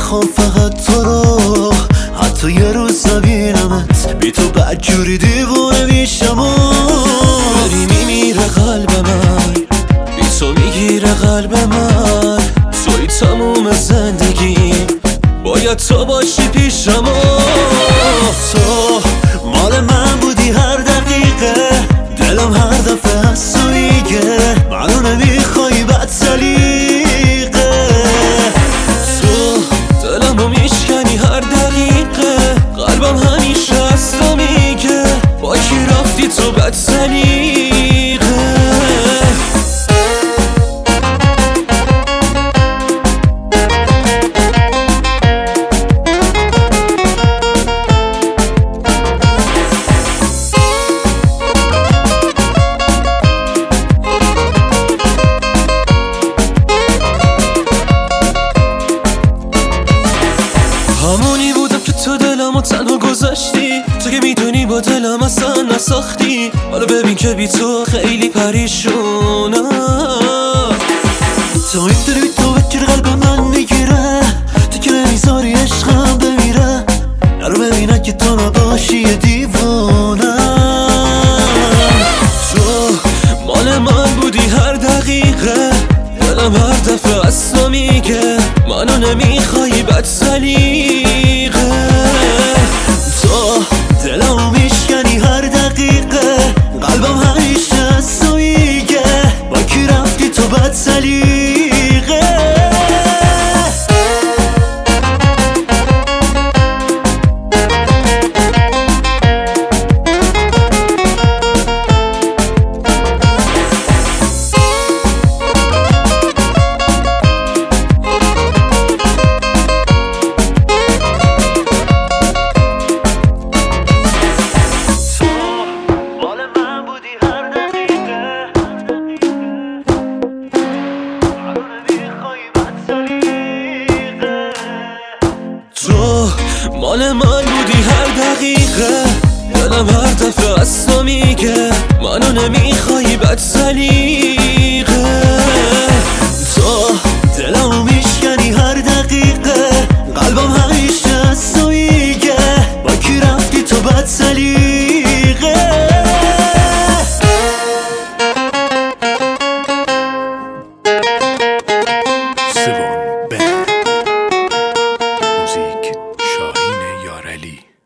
میخوام فقط تو رو، حتی یه روز نبینمت بی تو بدجوری دیوونه میشم و داری میمیره قلب من، بی تو میگیره قلب من، توی تموم زندگی باید تو باشی پیشم و تو مال من بودی هر دقیقه، دلم هر دفعه از تو میگه منو نمیخوای بد سلیقه، تو دلمو میشکنی هر دقیقه، قلبم همیشه از تو میگه با کی رفتی تو بد سلیقه. همونی بودم که تو دلمو تنها گذاشتی، تو که میدونی با دلم اصلا نساختی، حالا ببین که بی تو خیلی پریشونم، تو میدونی بی تو بکر قلب من میگیره، تو که نمیذاری عشقم بمیره، نرو ببینه که تو نباشی یه دیوانم، تو مال من بودی هر دقیقه، دلم هر دفعه از تو میگه منو نمیخوای بد سلیقه، تو دلمو میشکنی هر دقیقه، قلبم همیشه از تو میگه با کی رفتی تو بد سلیقه. تو مال من بودی هر دقیقه، دلم هر دفعه از تو میگه منو نمیخوای بد سلیقه، تو دلمو میشکنی هر دقیقه، قلبم همیشه از تو میگه با کی رفتی تو بد سلیقه. سوم موزیک شاهین یارعلی.